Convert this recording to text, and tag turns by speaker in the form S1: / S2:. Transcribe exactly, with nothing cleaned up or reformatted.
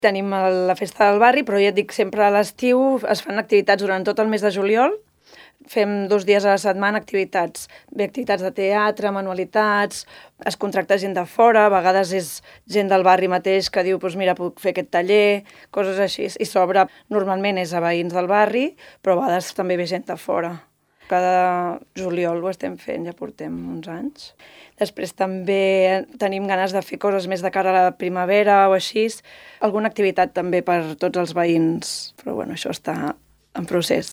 S1: Tenim la festa del barri, però ja et dic, sempre a l'estiu es fan activitats durant tot el mes de juliol. Fem dos dies a la setmana activitats, bé activitats de teatre, manualitats, es contracta gent de fora, a vegades és gent del barri mateix que diu, doncs mira, puc fer aquest taller, coses així, i sobre normalment és a veïns del barri, però a vegades també ve gent de fora. Cada juliol ho estem fent, ja portem uns anys. Després també tenim ganes de fer coses més de cara a la primavera o així, alguna activitat també per tots els veïns, però bueno, això està en procés.